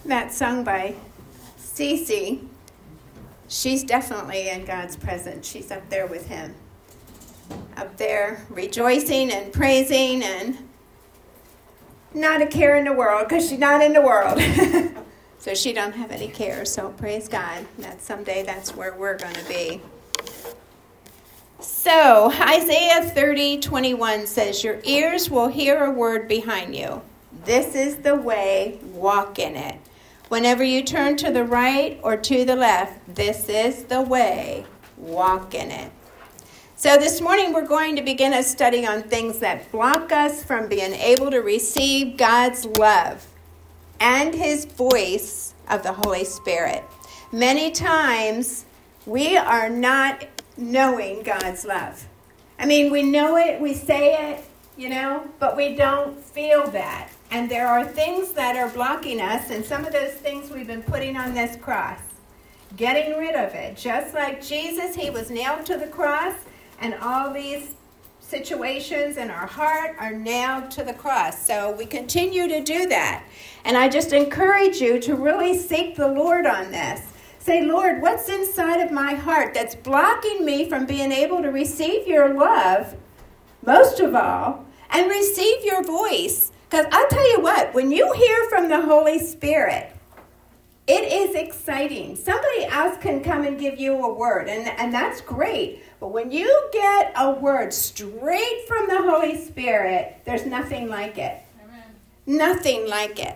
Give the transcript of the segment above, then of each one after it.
that song by Cece, she's definitely in God's presence. She's up there with him. Up there rejoicing and praising and not a care in the world because she's not in the world. So she don't have any care. So praise God that someday that's where we're going to be. So Isaiah 30:21 says, your ears will hear a word behind you. This is the way, walk in it. Whenever you turn to the right or to the left, this is the way, walk in it. So this morning we're going to begin a study on things that block us from being able to receive God's love and his voice of the Holy Spirit. Many times we are not knowing God's love. I mean, we know it, we say it, but we don't feel that. And there are things that are blocking us, and some of those things we've been putting on this cross. Getting rid of it. Just like Jesus, he was nailed to the cross, and all these situations in our heart are nailed to the cross. So we continue to do that. And I just encourage you to really seek the Lord on this. Say, Lord, what's inside of my heart that's blocking me from being able to receive your love, most of all, and receive your voice? Because I'll tell you what, when you hear from the Holy Spirit, it is exciting. Somebody else can come and give you a word, and that's great. But when you get a word straight from the Holy Spirit, there's nothing like it. Amen. Nothing like it.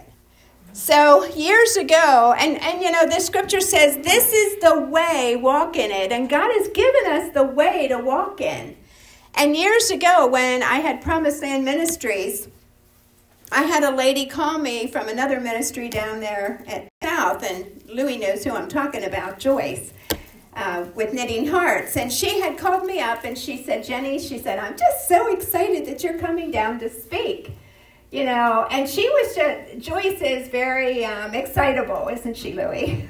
So years ago, and this scripture says, this is the way, walk in it. And God has given us the way to walk in. And years ago, when I had Promised Land Ministries, I had a lady call me from another ministry down there at South, and Louie knows who I'm talking about, Joyce, with Knitting Hearts. And she had called me up, and she said, Jenny, I'm just so excited that you're coming down to speak. And she was Joyce is very excitable, isn't she, Louie?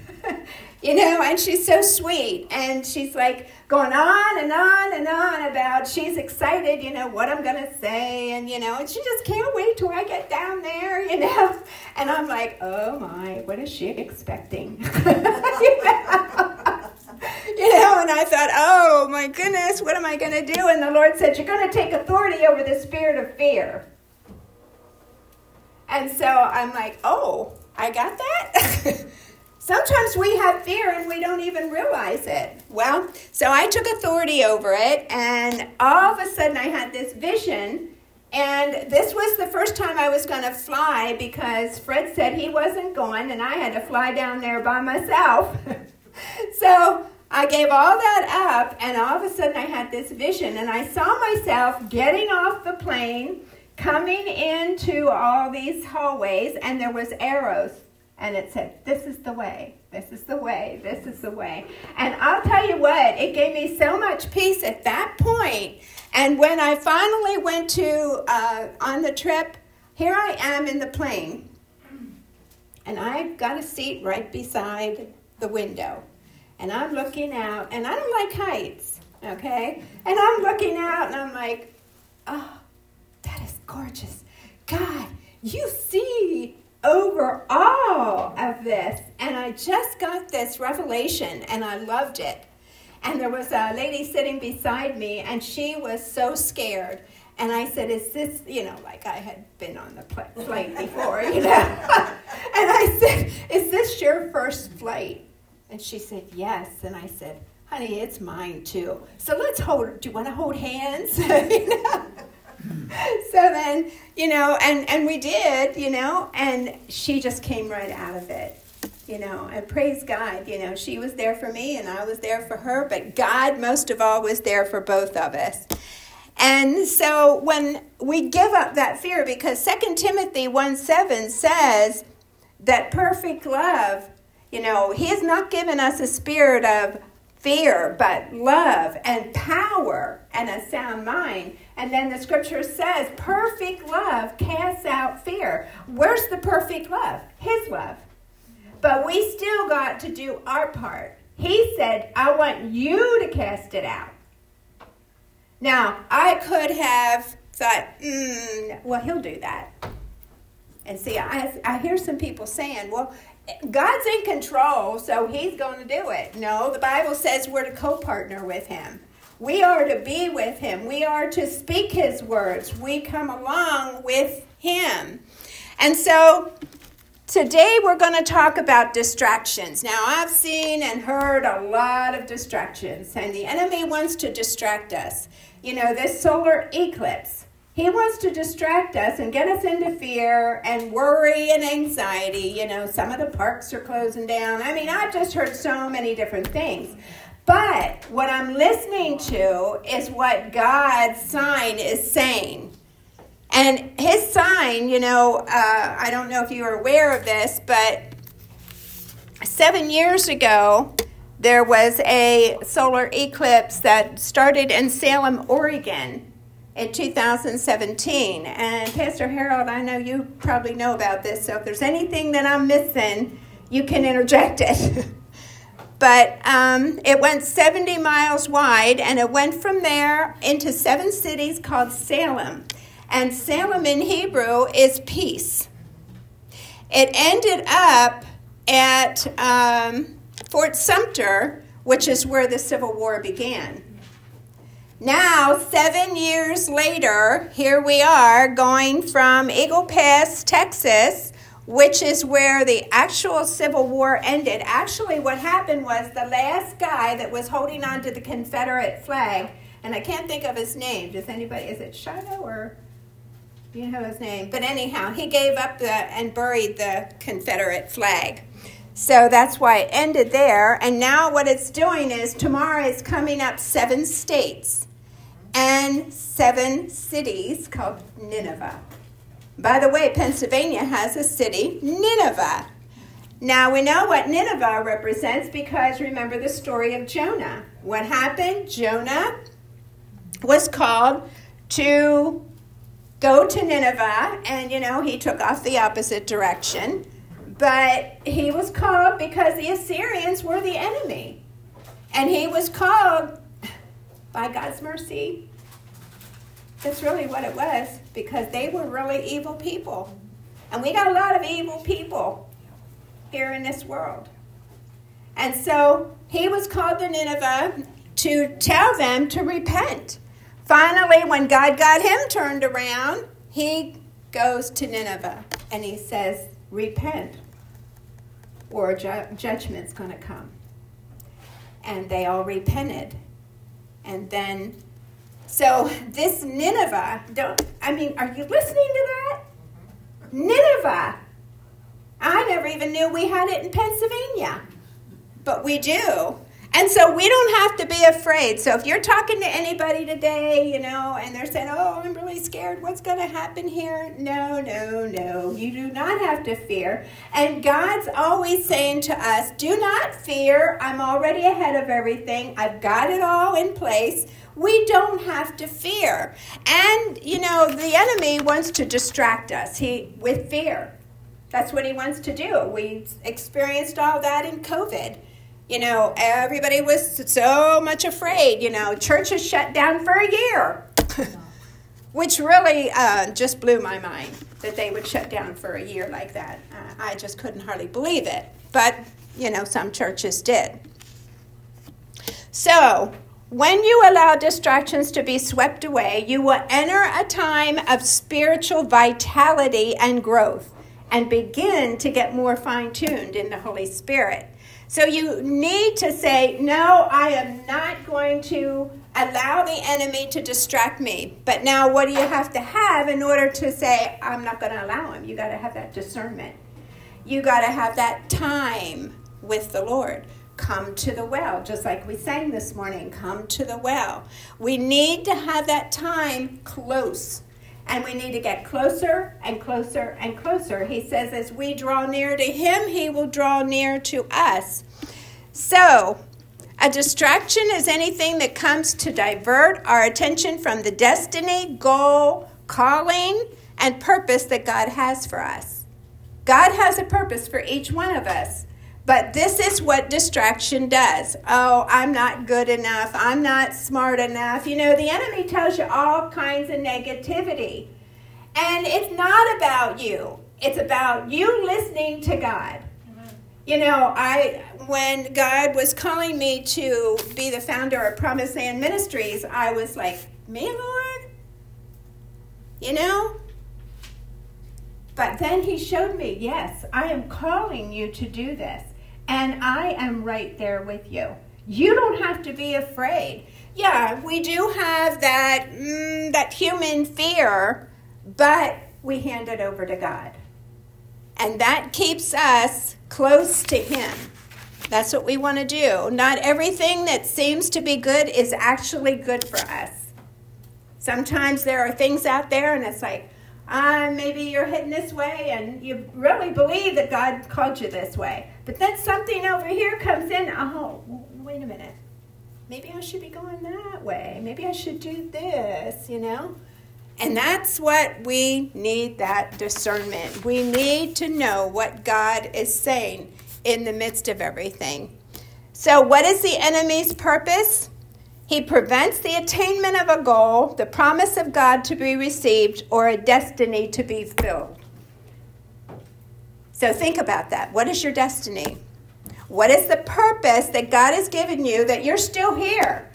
And she's so sweet. And she's like going on and on and on about she's excited, what I'm going to say. And she just can't wait till I get down there, And I'm like, oh, my, what is she expecting? And I thought, oh, my goodness, what am I going to do? And the Lord said, you're going to take authority over the spirit of fear. And so I'm like, oh, I got that? Sometimes we have fear and we don't even realize it. Well, so I took authority over it, and all of a sudden I had this vision, and this was the first time I was going to fly because Fred said he wasn't going, and I had to fly down there by myself. So I gave all that up, and all of a sudden I had this vision, and I saw myself getting off the plane, coming into all these hallways, and there was arrows. And it said, this is the way, this is the way, this is the way. And I'll tell you what, it gave me so much peace at that point. And when I finally went to, on the trip, here I am in the plane. And I've got a seat right beside the window. And I'm looking out, and I don't like heights, okay? And I'm looking out, and I'm like, oh, that is gorgeous. God, you see over all of this. And I just got this revelation, and I loved it. And there was a lady sitting beside me, and she was so scared. And I said, is this, like I had been on the flight before, And I said, is this your first flight? And she said, yes. And I said, honey, it's mine too. So let's do you want to hold hands? So then, and we did, and she just came right out of it, and praise God, she was there for me and I was there for her, but God most of all was there for both of us. And so when we give up that fear, because 2 Timothy 1:7 says that perfect love, he has not given us a spirit of fear, but love and power and a sound mind. And then the scripture says, perfect love casts out fear. Where's the perfect love? His love. But we still got to do our part. He said, I want you to cast it out. Now, I could have thought, well, he'll do that. And see, I hear some people saying, well, God's in control, so he's going to do it. No, the Bible says we're to co-partner with him. We are to be with him. We are to speak his words. We come along with him. And so today we're going to talk about distractions. Now, I've seen and heard a lot of distractions, and the enemy wants to distract us. You know, this solar eclipse, he wants to distract us and get us into fear and worry and anxiety. You know, some of the parks are closing down. I mean, I've just heard so many different things. But what I'm listening to is what God's sign is saying. And his sign, you know, I don't know if you are aware of this, but 7 years ago, there was a solar eclipse that started in Salem, Oregon in 2017. And Pastor Harold, I know you probably know about this, so if there's anything that I'm missing, you can interject it. But it went 70 miles wide, and it went from there into 7 cities called Salem. And Salem in Hebrew is peace. It ended up at Fort Sumter, which is where the Civil War began. Now, 7 years later, here we are going from Eagle Pass, Texas, which is where the actual Civil War ended. Actually, what happened was the last guy that was holding on to the Confederate flag, and I can't think of his name. Does anybody, is it Shiloh or you know his name? But anyhow, he gave up and buried the Confederate flag. So that's why it ended there. And now what it's doing is tomorrow is coming up 7 states and 7 cities called Nineveh. By the way, Pennsylvania has a city, Nineveh. Now we know what Nineveh represents because remember the story of Jonah. What happened? Jonah was called to go to Nineveh, and you know, he took off the opposite direction. But he was called because the Assyrians were the enemy. And he was called by God's mercy. That's really what it was, because they were really evil people. And we got a lot of evil people here in this world. And so he was called to Nineveh to tell them to repent. Finally, when God got him turned around, he goes to Nineveh and he says, repent, or judgment's going to come. And they all repented. And then, so this Nineveh, are you listening to that? Nineveh. I never even knew we had it in Pennsylvania. But we do. And so we don't have to be afraid. So if you're talking to anybody today, you know, and they're saying, oh, I'm really scared, what's going to happen here? No. You do not have to fear. And God's always saying to us, do not fear. I'm already ahead of everything. I've got it all in place. We don't have to fear. And, you know, the enemy wants to distract us with fear. That's what he wants to do. We experienced all that in COVID. You know, everybody was so much afraid. You know, churches shut down for a year, which really just blew my mind that they would shut down for a year like that. I just couldn't hardly believe it. But, you know, some churches did. So, when you allow distractions to be swept away, you will enter a time of spiritual vitality and growth and begin to get more fine-tuned in the Holy Spirit. So you need to say, no, I am not going to allow the enemy to distract me. But now what do you have to have in order to say, I'm not going to allow him? You got to have that discernment. You got to have that time with the Lord. Come to the well, just like we sang this morning, come to the well. We need to have that time close. And we need to get closer and closer and closer. He says, as we draw near to him, he will draw near to us. So, a distraction is anything that comes to divert our attention from the destiny, goal, calling, and purpose that God has for us. God has a purpose for each one of us. But this is what distraction does. Oh, I'm not good enough. I'm not smart enough. You know, the enemy tells you all kinds of negativity. And it's not about you. It's about you listening to God. You know, when God was calling me to be the founder of Promised Land Ministries, I was like, me, Lord? You know? But then he showed me, yes, I am calling you to do this. And I am right there with you. You don't have to be afraid. Yeah, we do have that human fear, but we hand it over to God. And that keeps us close to him. That's what we want to do. Not everything that seems to be good is actually good for us. Sometimes there are things out there and it's like, maybe you're heading this way and you really believe that God called you this way. But then something over here comes in, wait a minute. Maybe I should be going that way. Maybe I should do this, you know. And that's what we need, that discernment. We need to know what God is saying in the midst of everything. So what is the enemy's purpose? He prevents the attainment of a goal, the promise of God to be received, or a destiny to be filled. So think about that. What is your destiny? What is the purpose that God has given you that you're still here?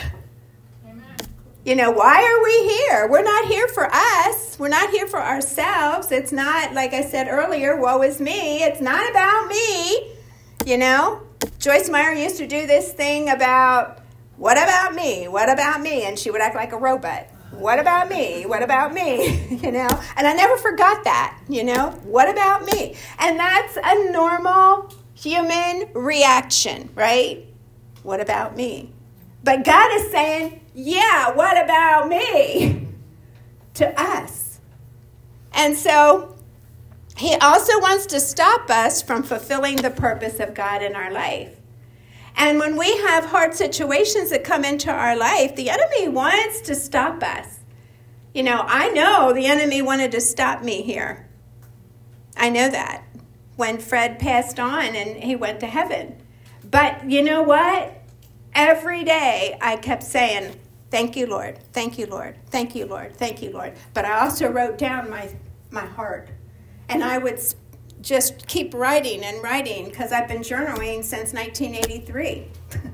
You know, why are we here? We're not here for us. We're not here for ourselves. It's not, like I said earlier, woe is me. It's not about me. You know, Joyce Meyer used to do this thing about, what about me? What about me? And she would act like a robot. What about me? What about me? You know, and I never forgot that, you know, what about me? And that's a normal human reaction, right? What about me? But God is saying, yeah, what about me? To us. And so he also wants to stop us from fulfilling the purpose of God in our life. And when we have hard situations that come into our life, the enemy wants to stop us. You know, I know the enemy wanted to stop me here. I know that. When Fred passed on and he went to heaven. But you know what? Every day I kept saying, thank you, Lord. Thank you, Lord. Thank you, Lord. Thank you, Lord. But I also wrote down my heart. And I would just keep writing and writing because I've been journaling since 1983.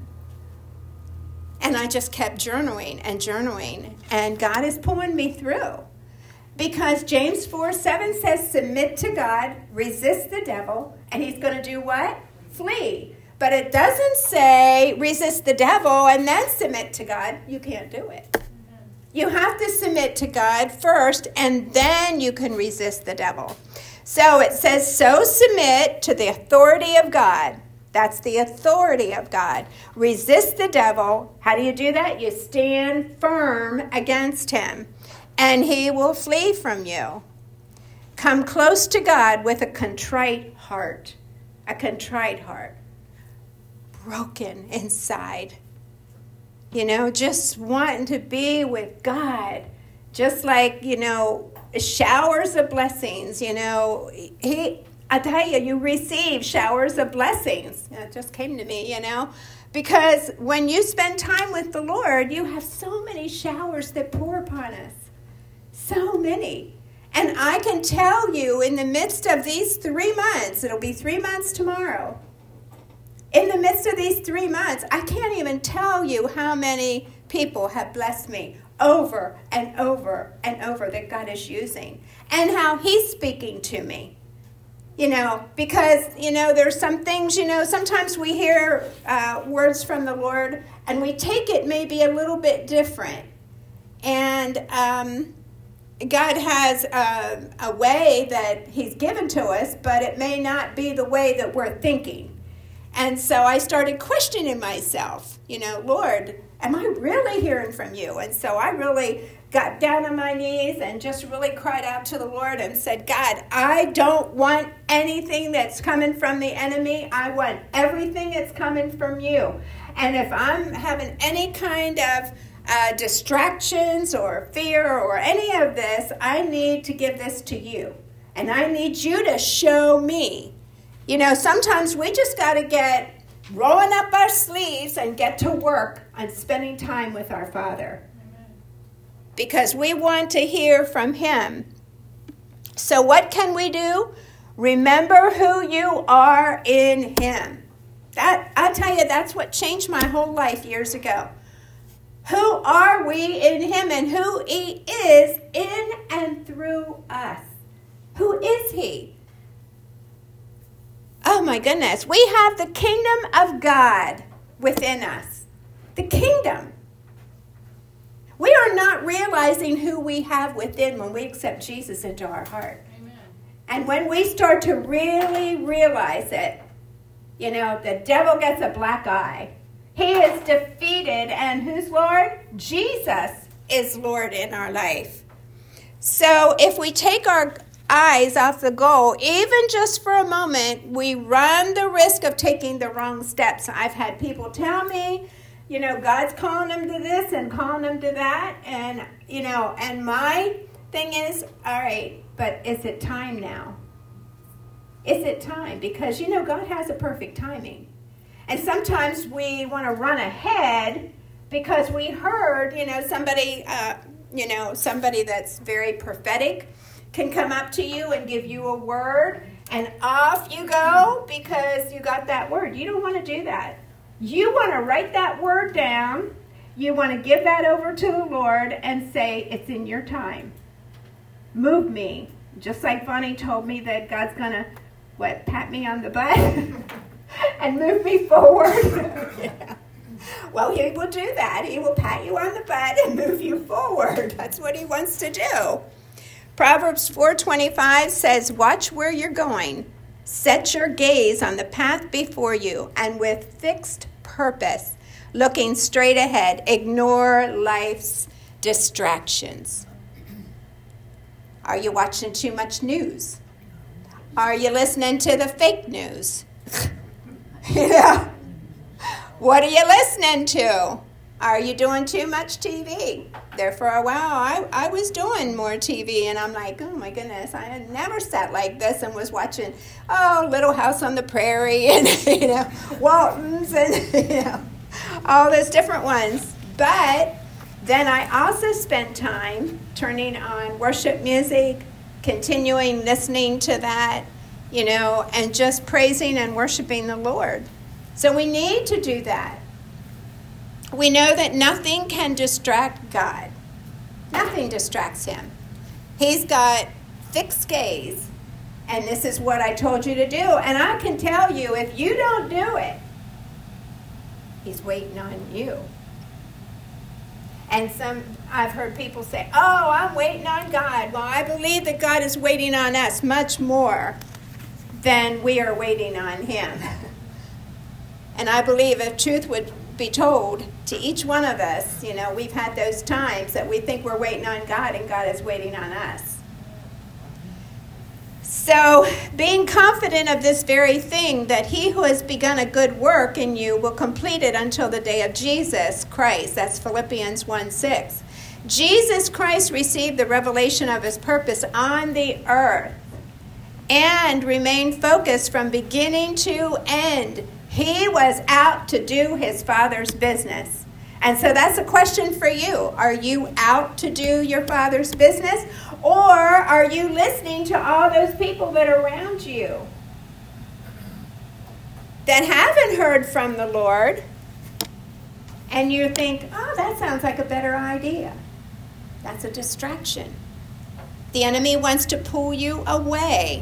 And I just kept journaling and journaling. And God is pulling me through. Because James 4:7 says, submit to God, resist the devil, and he's going to do what? Flee. But it doesn't say resist the devil and then submit to God. You can't do it. You have to submit to God first, and then you can resist the devil. So it says, so submit to the authority of God. That's the authority of God. Resist the devil. How do you do that? You stand firm against him, and he will flee from you. Come close to God with a contrite heart. A contrite heart. Broken inside. You know, just wanting to be with God. Just like, you know, showers of blessings. You know, I tell you, you receive showers of blessings. It just came to me, you know. Because when you spend time with the Lord, you have so many showers that pour upon us. So many. And I can tell you in the midst of these 3 months, it'll be 3 months tomorrow. In the midst of these 3 months, I can't even tell you how many people have blessed me over and over and over that God is using. And how he's speaking to me. You know, because, you know, there's some things, you know, sometimes we hear words from the Lord and we take it maybe a little bit different. And God has a way that he's given to us, but it may not be the way that we're thinking. And so I started questioning myself, you know, Lord, am I really hearing from you? And so I really got down on my knees and just really cried out to the Lord and said, God, I don't want anything that's coming from the enemy. I want everything that's coming from you. And if I'm having any kind of distractions or fear or any of this, I need to give this to you. And I need you to show me. You know, sometimes we just got to get rolling up our sleeves and get to work on spending time with our Father. Because we want to hear from him. So what can we do? Remember who you are in him. I'll tell you, that's what changed my whole life years ago. Who are we in him and who he is in and through us? Who is he? Oh my goodness. We have the kingdom of God within us. The kingdom. We are not realizing who we have within when we accept Jesus into our heart. Amen. And when we start to really realize it, you know, the devil gets a black eye. He is defeated, and who's Lord? Jesus is Lord in our life. So if we take our eyes off the goal, even just for a moment, we run the risk of taking the wrong steps. I've had people tell me, you know, God's calling them to this and calling them to that. And, you know, and my thing is, all right, but is it time now? Is it time? Because, you know, God has a perfect timing. And sometimes we want to run ahead because we heard, you know, somebody that's very prophetic can come up to you and give you a word, and off you go because you got that word. You don't want to do that. You want to write that word down. You want to give that over to the Lord and say, it's in your time. Move me. Just like Bonnie told me that God's going to, pat me on the butt and move me forward. Yeah. Well, he will do that. He will pat you on the butt and move you forward. That's what he wants to do. Proverbs 4:25 says, watch where you're going. Set your gaze on the path before you, and with fixed purpose, looking straight ahead, ignore life's distractions. Are you watching too much news? Are you listening to the fake news? Yeah. What are you listening to? Are you doing too much TV? There for a while, I was doing more TV, and I'm like, oh my goodness, I had never sat like this and was watching, Little House on the Prairie, and, you know, Waltons, and, you know, all those different ones. But then I also spent time turning on worship music, continuing listening to that, you know, and just praising and worshiping the Lord. So we need to do that. We know that nothing can distract God. Nothing distracts him. He's got fixed gaze, and this is what I told you to do. And I can tell you, if you don't do it, he's waiting on you. And I've heard people say, I'm waiting on God. Well, I believe that God is waiting on us much more than we are waiting on him. And I believe if truth would be told to each one of us, you know, we've had those times that we think we're waiting on God and God is waiting on us. So, being confident of this very thing, that he who has begun a good work in you will complete it until the day of Jesus Christ. That's Philippians 1:6. Jesus Christ received the revelation of his purpose on the earth and remained focused from beginning to end. He was out to do his Father's business. And so that's a question for you. Are you out to do your Father's business? Or are you listening to all those people that are around you that haven't heard from the Lord? And you think, that sounds like a better idea. That's a distraction. The enemy wants to pull you away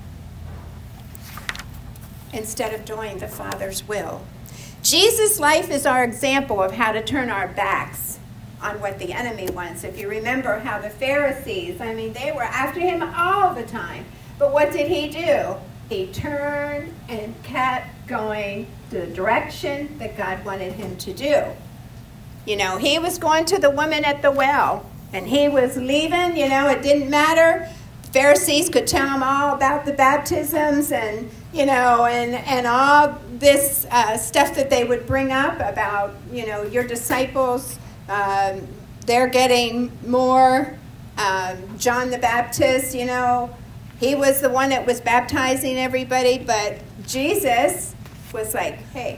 instead of doing the Father's will. Jesus' life is our example of how to turn our backs on what the enemy wants. If you remember how the Pharisees, they were after him all the time. But what did he do? He turned and kept going the direction that God wanted him to do. You know, he was going to the woman at the well, and he was leaving, it didn't matter. Pharisees could tell him all about the baptisms and all this stuff that they would bring up about, your disciples, they're getting more. John the Baptist, he was the one that was baptizing everybody, but Jesus was like, hey,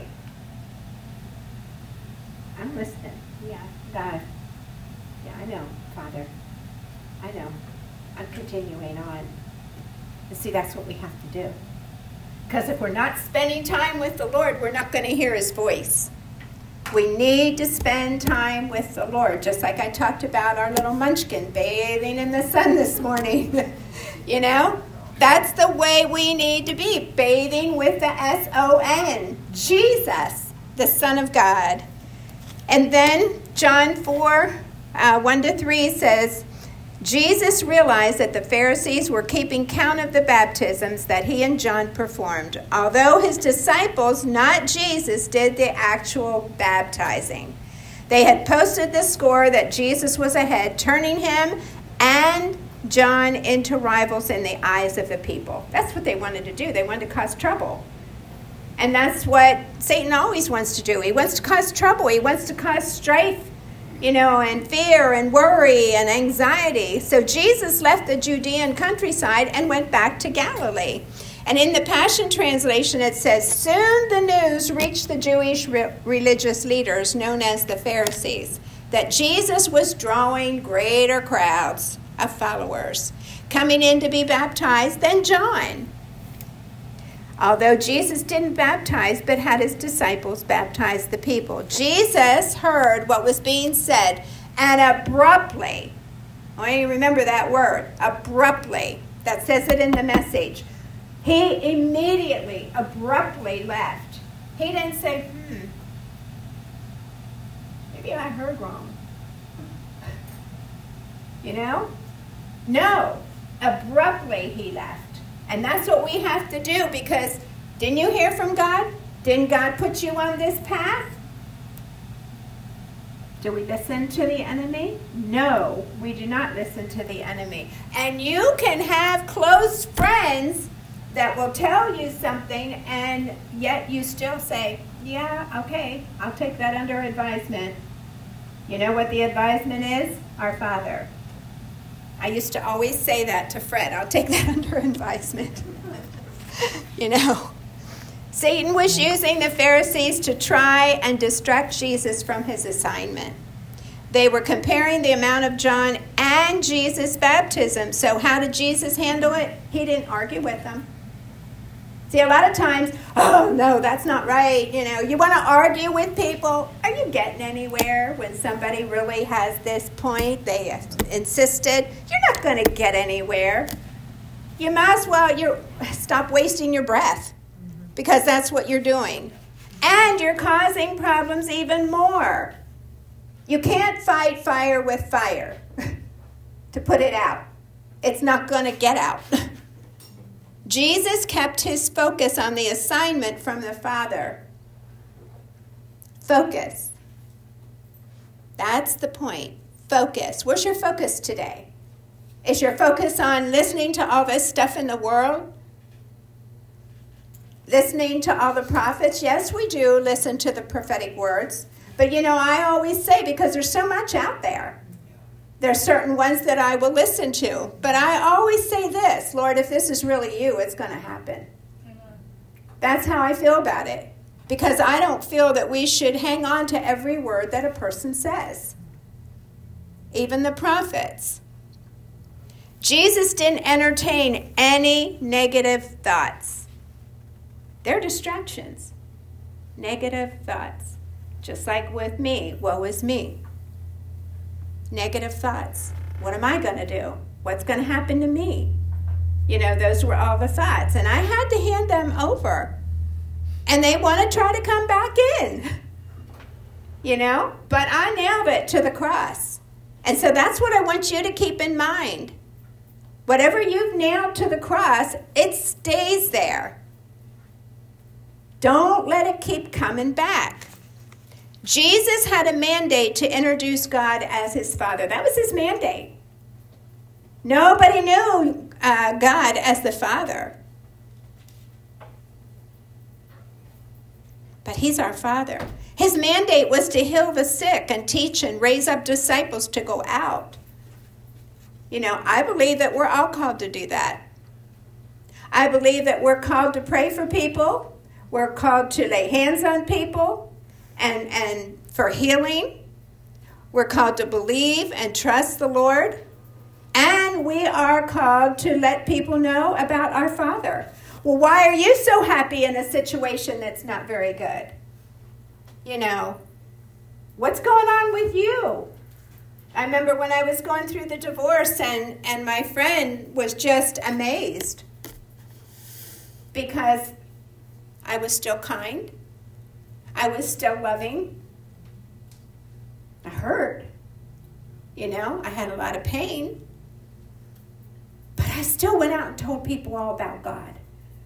I'm listening. Yeah, God. Yeah, I know, Father. I know. I'm continuing on. But see, that's what we have to do. Because if we're not spending time with the Lord, we're not going to hear his voice. We need to spend time with the Lord, just like I talked about our little munchkin bathing in the sun this morning. You know, that's the way we need to be, bathing with the S-O-N, Jesus, the Son of God. And then John 4, 1-3 says, Jesus realized that the Pharisees were keeping count of the baptisms that he and John performed, although his disciples, not Jesus, did the actual baptizing. They had posted the score that Jesus was ahead, turning him and John into rivals in the eyes of the people. That's what they wanted to do. They wanted to cause trouble. And that's what Satan always wants to do. He wants to cause trouble. He wants to cause strife, and fear and worry and anxiety. So Jesus left the Judean countryside and went back to Galilee. And in the Passion Translation, it says, soon the news reached the Jewish religious leaders, known as the Pharisees, that Jesus was drawing greater crowds of followers coming in to be baptized than John. Although Jesus didn't baptize, but had his disciples baptize the people. Jesus heard what was being said, and abruptly, I want you to remember that word, abruptly, that says it in the Message. He immediately, abruptly left. He didn't say, maybe I heard wrong. No, abruptly he left. And that's what we have to do, because didn't you hear from God? Didn't God put you on this path? Do we listen to the enemy? No, we do not listen to the enemy. And you can have close friends that will tell you something, and yet you still say, yeah, okay, I'll take that under advisement. You know what the advisement is? Our Father. I used to always say that to Fred. I'll take that under advisement. Satan was using the Pharisees to try and distract Jesus from his assignment. They were comparing the amount of John and Jesus' baptism. So how did Jesus handle it? He didn't argue with them. See, a lot of times, oh, no, that's not right. You want to argue with people. Are you getting anywhere when somebody really has this point? They insisted. You're not going to get anywhere. You might as well stop wasting your breath, because that's what you're doing. And you're causing problems even more. You can't fight fire with fire to put it out. It's not going to get out. Jesus kept his focus on the assignment from the Father. Focus. That's the point. Focus. Where's your focus today? Is your focus on listening to all this stuff in the world? Listening to all the prophets? Yes, we do listen to the prophetic words. But I always say, because there's so much out there, there's certain ones that I will listen to. But I always say this, Lord, if this is really you, it's going to happen. That's how I feel about it. Because I don't feel that we should hang on to every word that a person says. Even the prophets. Jesus didn't entertain any negative thoughts. They're distractions. Negative thoughts. Just like with me, woe is me. Negative thoughts. What am I going to do? What's going to happen to me? Those were all the thoughts. And I had to hand them over. And they want to try to come back in. But I nailed it to the cross. And so that's what I want you to keep in mind. Whatever you've nailed to the cross, it stays there. Don't let it keep coming back. Jesus had a mandate to introduce God as his Father. That was his mandate. Nobody knew God as the Father. But he's our Father. His mandate was to heal the sick and teach and raise up disciples to go out. I believe that we're all called to do that. I believe that we're called to pray for people. We're called to lay hands on people and for healing. We're called to believe and trust the Lord. And then we are called to let people know about our Father. Well, why are you so happy in a situation that's not very good? You know, what's going on with you? I remember when I was going through the divorce and my friend was just amazed because I was still kind. I was still loving. I hurt. You know, I had a lot of pain. But I still went out and told people all about God.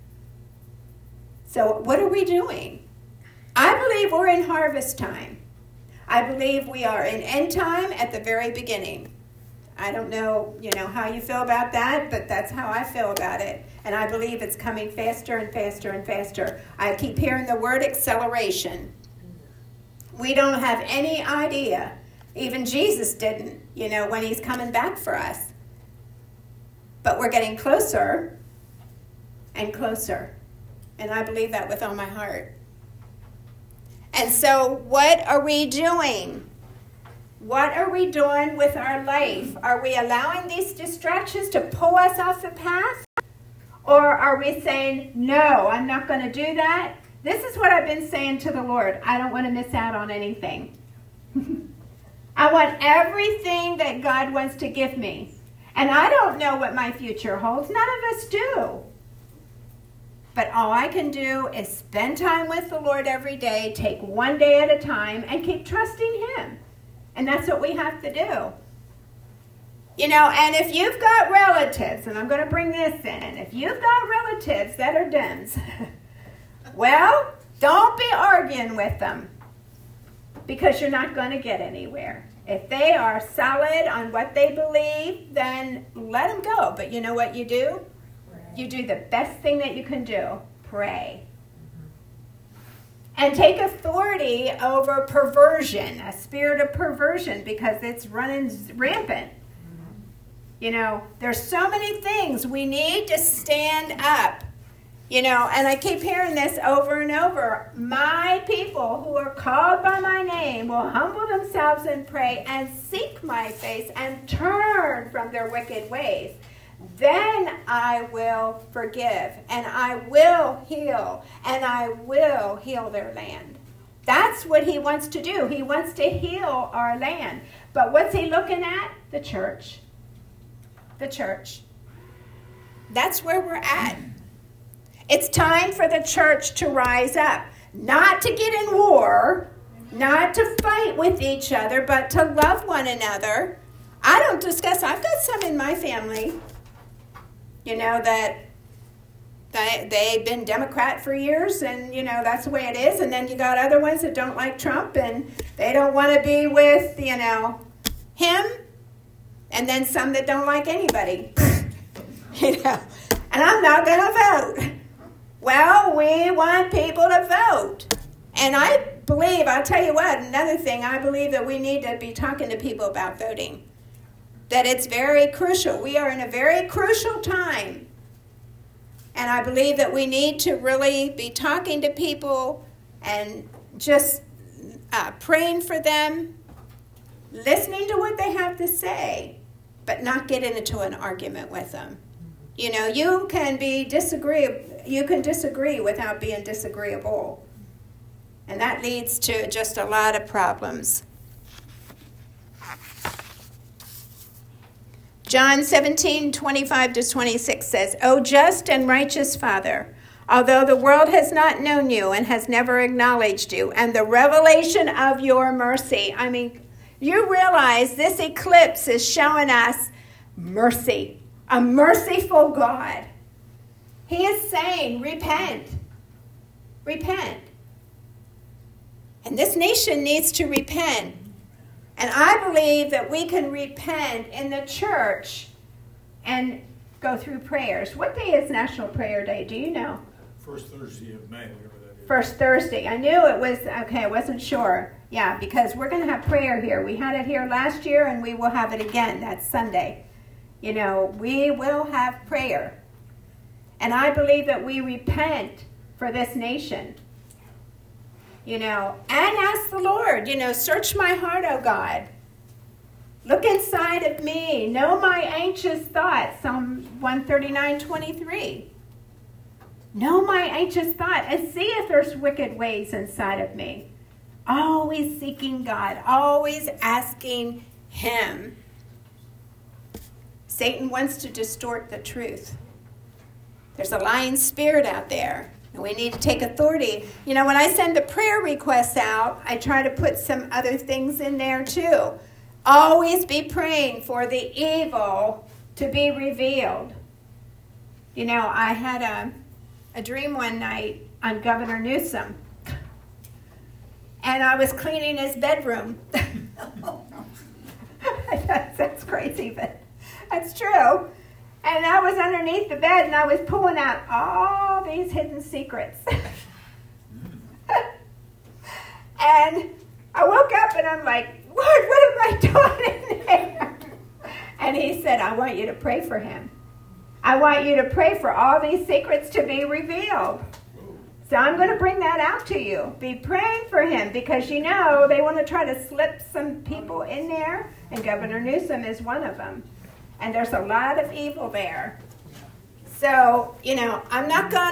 So what are we doing? I believe we're in harvest time. I believe we are in end time at the very beginning. I don't know, how you feel about that, but that's how I feel about it. And I believe it's coming faster and faster and faster. I keep hearing the word acceleration. We don't have any idea. Even Jesus didn't, when he's coming back for us. But we're getting closer and closer. And I believe that with all my heart. And so what are we doing? What are we doing with our life? Are we allowing these distractions to pull us off the path? Or are we saying, no, I'm not going to do that? This is what I've been saying to the Lord. I don't want to miss out on anything. I want everything that God wants to give me. And I don't know what my future holds. None of us do. But all I can do is spend time with the Lord every day, take one day at a time, and keep trusting him. And that's what we have to do. And if you've got relatives, and I'm going to bring this in, if you've got relatives that are Dems, well, don't be arguing with them because you're not going to get anywhere. If they are solid on what they believe, then let them go. But you know what you do? You do the best thing that you can do. Pray. And take authority over perversion, a spirit of perversion, because it's running rampant. There's so many things we need to stand up. And I keep hearing this over and over. My people who are called by my name will humble themselves and pray and seek my face and turn from their wicked ways. Then I will forgive, and I will heal, and I will heal their land. That's what he wants to do. He wants to heal our land. But what's he looking at? The church. The church. That's where we're at. It's time for the church to rise up. Not to get in war, not to fight with each other, but to love one another. I don't discuss. I've got some in my family, that they've been Democrat for years, and, that's the way it is. And then you got other ones that don't like Trump, and they don't want to be with, him. And then some that don't like anybody, And I'm not going to vote. Well, we want people to vote. And I believe, I'll tell you what, another thing, I believe that we need to be talking to people about voting. That it's very crucial. We are in a very crucial time. And I believe that we need to really be talking to people and just praying for them, listening to what they have to say, but not getting into an argument with them. You can disagree without being disagreeable. And that leads to just a lot of problems. John 17:25-26 says, O just and righteous Father, although the world has not known you and has never acknowledged you, and the revelation of your mercy. I mean, you realize this eclipse is showing us mercy, a merciful God. He is saying, repent. Repent. And this nation needs to repent. And I believe that we can repent in the church and go through prayers. What day is National Prayer Day? Do you know? First Thursday of May, whatever that is. First Thursday. I knew it was, okay, I wasn't sure. Yeah, because we're going to have prayer here. We had it here last year, and we will have it again. That's Sunday. We will have prayer. And I believe that we repent for this nation. And ask the Lord, search my heart, oh God. Look inside of me. Know my anxious thoughts. Psalm 139:23. Know my anxious thought and see if there's wicked ways inside of me. Always seeking God. Always asking Him. Satan wants to distort the truth. There's a lying spirit out there, and we need to take authority. You know, when I send the prayer requests out, I try to put some other things in there too. Always be praying for the evil to be revealed. You know, I had a dream one night on Governor Newsom, and I was cleaning his bedroom. That's crazy, but that's true. And I was underneath the bed, and I was pulling out all these hidden secrets. And I woke up, and I'm like, Lord, what am I doing in there? And he said, I want you to pray for him. I want you to pray for all these secrets to be revealed. So I'm going to bring that out to you. Be praying for him, because you know they want to try to slip some people in there, and Governor Newsom is one of them. And there's a lot of evil there. So, you know, I'm not going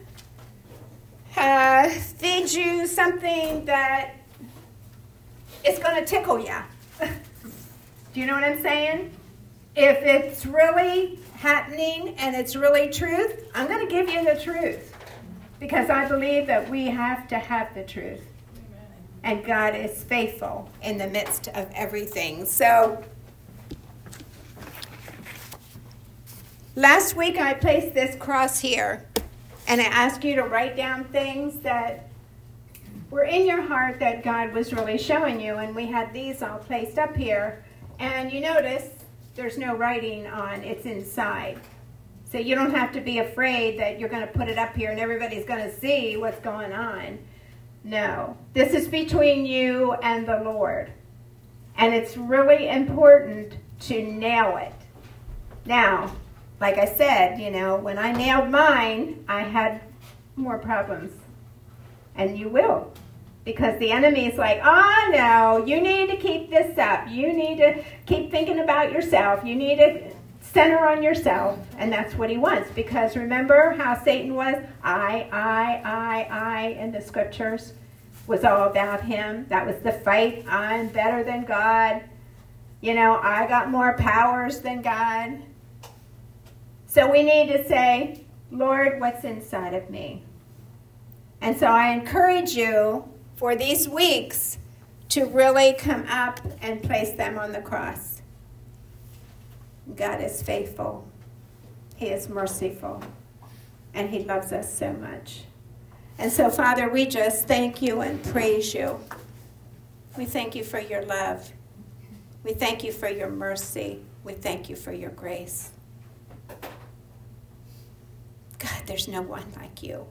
to feed you something that is going to tickle you. Do you know what I'm saying? If it's really happening and it's really truth, I'm going to give you the truth. Because I believe that we have to have the truth. And God is faithful in the midst of everything. So, last week I placed this cross here, and I asked you to write down things that were in your heart that God was really showing you, and we had these all placed up here. And you notice there's no writing on, it's inside. So you don't have to be afraid that you're going to put it up here and everybody's going to see what's going on. No, this is between you and the Lord. And it's really important to nail it. Now, like I said, you know, when I nailed mine, I had more problems. And you will. Because the enemy is like, oh no, you need to keep this up. You need to keep thinking about yourself. You need to center on yourself. And that's what he wants. Because remember how Satan was? I in the scriptures was all about him. That was the fight. I'm better than God. You know, I got more powers than God. So we need to say, Lord, what's inside of me? And so I encourage you for these weeks to really come up and place them on the cross. God is faithful. He is merciful. And he loves us so much. And so, Father, we just thank you and praise you. We thank you for your love. We thank you for your mercy. We thank you for your grace. God, there's no one like you.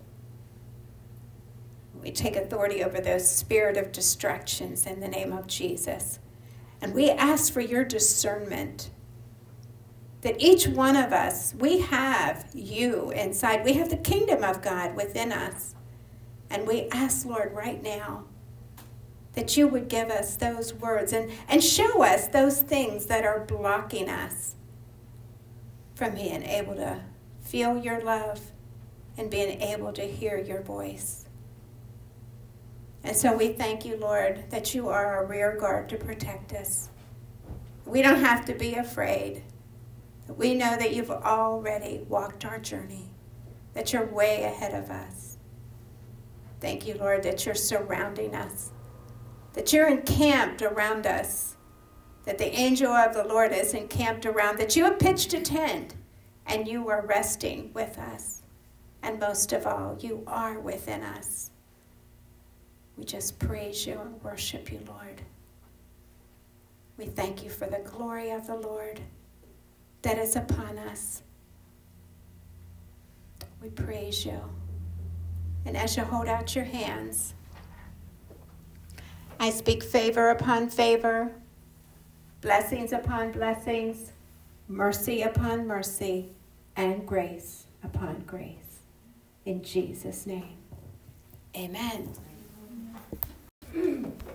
We take authority over those spirit of distractions in the name of Jesus. And we ask for your discernment. That each one of us, we have you inside. We have the kingdom of God within us. And we ask, Lord, right now, that you would give us those words and show us those things that are blocking us from being able to feel your love and being able to hear your voice. And so we thank you, Lord, that you are our rear guard to protect us. We don't have to be afraid. We know that you've already walked our journey, that you're way ahead of us. Thank you, Lord, that you're surrounding us, that you're encamped around us, that the angel of the Lord is encamped around, that you have pitched a tent and you are resting with us. And most of all, you are within us. We just praise you and worship you, Lord. We thank you for the glory of the Lord that is upon us. We praise you. And as you hold out your hands, I speak favor upon favor, blessings upon blessings, mercy upon mercy, and grace upon grace. In Jesus' name, amen.